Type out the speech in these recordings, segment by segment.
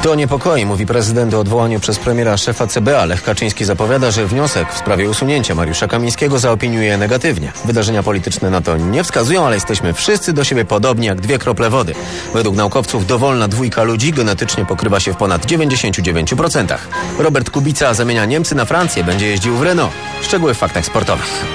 To niepokoi, mówi prezydent o odwołaniu przez premiera szefa CBA. Lech Kaczyński zapowiada, że wniosek w sprawie usunięcia Mariusza Kamińskiego zaopiniuje negatywnie. Wydarzenia polityczne na to nie wskazują, ale jesteśmy wszyscy do siebie podobni jak 2 krople wody. Według naukowców dowolna dwójka ludzi genetycznie pokrywa się w ponad 99%. Robert Kubica zamienia Niemcy na Francję, będzie jeździł w Renault. Szczegóły w faktach sportowych.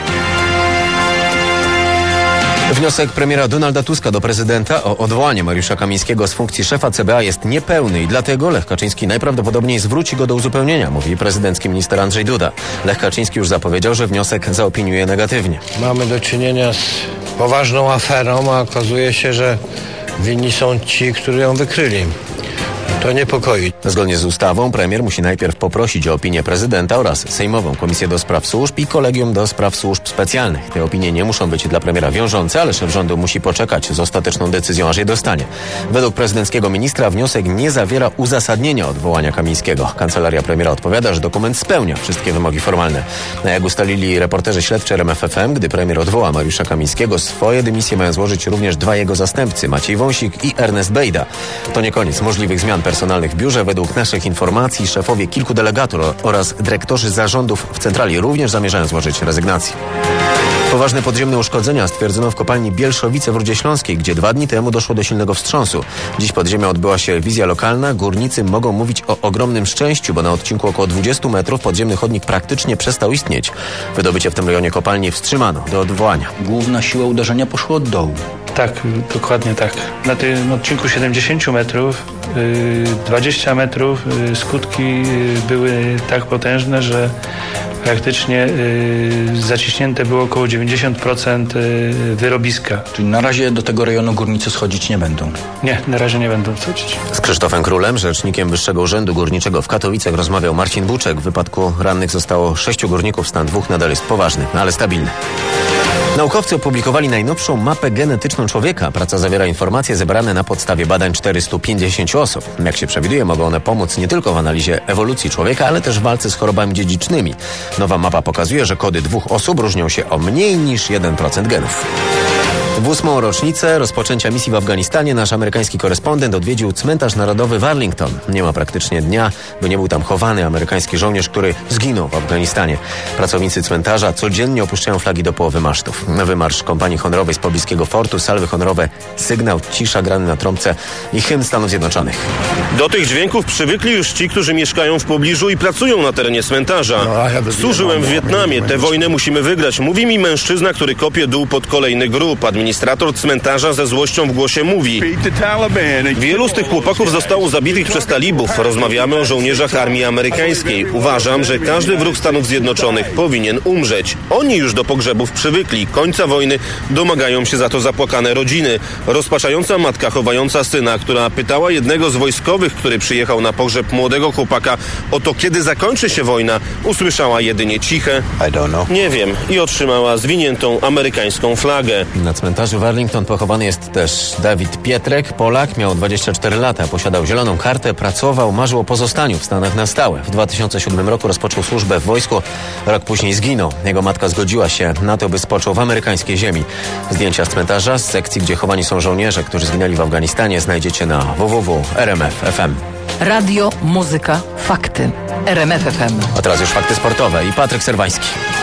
Wniosek premiera Donalda Tuska do prezydenta o odwołanie Mariusza Kamińskiego z funkcji szefa CBA jest niepełny i dlatego Lech Kaczyński najprawdopodobniej zwróci go do uzupełnienia, mówi prezydencki minister Andrzej Duda. Lech Kaczyński już zapowiedział, że wniosek zaopiniuje negatywnie. Mamy do czynienia z poważną aferą, a okazuje się, że winni są ci, którzy ją wykryli. To niepokoi. Zgodnie z ustawą premier musi najpierw poprosić o opinię prezydenta oraz Sejmową Komisję do Spraw Służb i Kolegium do Spraw Służb Specjalnych. Te opinie nie muszą być dla premiera wiążące, ale szef rządu musi poczekać z ostateczną decyzją, aż je dostanie. Według prezydenckiego ministra wniosek nie zawiera uzasadnienia odwołania Kamińskiego. Kancelaria premiera odpowiada, że dokument spełnia wszystkie wymogi formalne. Jak ustalili reporterzy śledczy RMF FM, gdy premier odwoła Mariusza Kamińskiego, swoje dymisje mają złożyć również 2 jego zastępcy, Maciej Wąsik i Ernest Bejda. To nie koniec możliwych zmian personalnych w biurze. Według naszych informacji szefowie kilku delegatur oraz dyrektorzy zarządów w centrali również zamierzają złożyć rezygnację. Poważne podziemne uszkodzenia stwierdzono w kopalni Bielszowice w Rudzie Śląskiej, gdzie 2 dni temu doszło do silnego wstrząsu. Dziś pod ziemią odbyła się wizja lokalna. Górnicy mogą mówić o ogromnym szczęściu, bo na odcinku około 20 metrów podziemny chodnik praktycznie przestał istnieć. Wydobycie w tym rejonie kopalni wstrzymano do odwołania. Główna siła uderzenia poszła od dołu. Tak, dokładnie tak. Na tym odcinku 70 metrów, 20 metrów skutki były tak potężne, że praktycznie zaciśnięte było około 90% wyrobiska. Czyli na razie do tego rejonu górnicy schodzić nie będą? Nie, na razie nie będą schodzić. Z Krzysztofem Królem, rzecznikiem Wyższego Urzędu Górniczego w Katowicach, rozmawiał Marcin Buczek. W wypadku rannych zostało 6 górników, stan 2 nadal jest poważny, ale stabilny. Naukowcy opublikowali najnowszą mapę genetyczną człowieka. Praca zawiera informacje zebrane na podstawie badań 450 osób. Jak się przewiduje, mogą one pomóc nie tylko w analizie ewolucji człowieka, ale też w walce z chorobami dziedzicznymi. Nowa mapa pokazuje, że kody 2 osób różnią się o mniej niż 1% genów. W 8. rocznicę rozpoczęcia misji w Afganistanie nasz amerykański korespondent odwiedził cmentarz narodowy w Arlington. Nie ma praktycznie dnia, by nie był tam chowany amerykański żołnierz, który zginął w Afganistanie. Pracownicy cmentarza codziennie opuszczają flagi do połowy masztów. Wymarsz kompanii honorowej z pobliskiego fortu, salwy honorowe, sygnał, cisza grany na trąbce i hymn Stanów Zjednoczonych. Do tych dźwięków przywykli już ci, którzy mieszkają w pobliżu i pracują na terenie cmentarza. Służyłem w Wietnamie, tę wojnę musimy wygrać, mówi mi mężczyzna, który kopie dół pod kolejny grób. Administrator cmentarza ze złością w głosie mówi: wielu z tych chłopaków zostało zabitych przez talibów. Rozmawiamy o żołnierzach armii amerykańskiej. Uważam, że każdy wróg Stanów Zjednoczonych powinien umrzeć. Oni już do pogrzebów przywykli. Końca wojny domagają się za to zapłakane rodziny. Rozpaczająca matka chowająca syna, która pytała jednego z wojskowych, który przyjechał na pogrzeb młodego chłopaka, o to, kiedy zakończy się wojna, usłyszała jedynie ciche: nie wiem, i otrzymała zwiniętą amerykańską flagę. Na cmentarzu w Arlington pochowany jest też Dawid Pietrek, Polak, miał 24 lata, posiadał zieloną kartę, pracował, marzył o pozostaniu w Stanach na stałe. W 2007 roku rozpoczął służbę w wojsku, rok później zginął. Jego matka zgodziła się na to, by spoczął w amerykańskiej ziemi. Zdjęcia z cmentarza, z sekcji, gdzie chowani są żołnierze, którzy zginęli w Afganistanie, znajdziecie na www.rmf.fm. Radio, muzyka, fakty. RMF FM. A teraz już fakty sportowe i Patryk Serwański.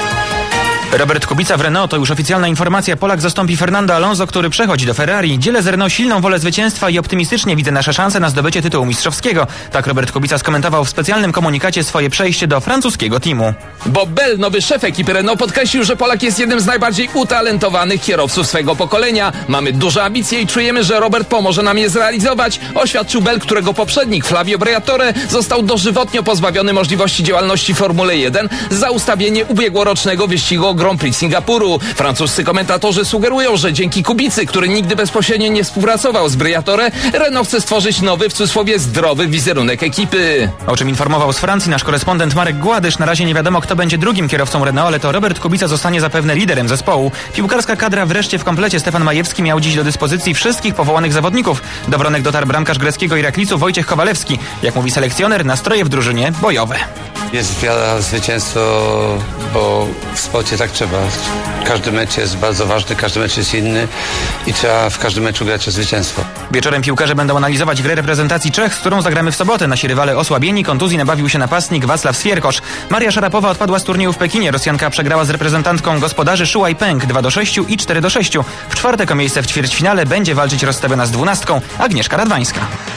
Robert Kubica w Renault to już oficjalna informacja. Polak zastąpi Fernando Alonso, który przechodzi do Ferrari. Dzielę z Renault silną wolę zwycięstwa i optymistycznie widzę nasze szanse na zdobycie tytułu mistrzowskiego. Tak Robert Kubica skomentował w specjalnym komunikacie swoje przejście do francuskiego teamu. Bob Bell, nowy szef ekipy Renault, podkreślił, że Polak jest jednym z najbardziej utalentowanych kierowców swego pokolenia. Mamy duże ambicje i czujemy, że Robert pomoże nam je zrealizować, oświadczył Bell, którego poprzednik Flavio Briatore został dożywotnio pozbawiony możliwości działalności w Formule 1 za ustawienie ubiegłorocznego wyścigu Grand Prix Singapuru. Francuscy komentatorzy sugerują, że dzięki Kubicy, który nigdy bezpośrednio nie współpracował z Briatore, Renault chce stworzyć nowy, w cudzysłowie zdrowy wizerunek ekipy. O czym informował z Francji nasz korespondent Marek Gładysz. Na razie nie wiadomo, kto będzie drugim kierowcą Renault, ale to Robert Kubica zostanie zapewne liderem zespołu. Piłkarska kadra wreszcie w komplecie. Stefan Majewski miał dziś do dyspozycji wszystkich powołanych zawodników. Do Wronek dotarł bramkarz greckiego Iraklicu Wojciech Kowalewski. Jak mówi selekcjoner, nastroje w drużynie bojowe. Jest wiara w zwycięstwo, bo w sporcie tak tak trzeba. Każdy mecz jest bardzo ważny, każdy mecz jest inny i trzeba w każdym meczu grać o zwycięstwo. Wieczorem piłkarze będą analizować grę reprezentacji Czech, z którą zagramy w sobotę. Nasi rywale osłabieni, kontuzji nabawił się napastnik Wacław Swierkosz. Maria Szarapowa odpadła z turnieju w Pekinie. Rosjanka przegrała z reprezentantką gospodarzy Shuai Peng 2-6 i 4-6. W czwartek o miejsce w ćwierćfinale będzie walczyć rozstawiona z 12 Agnieszka Radwańska.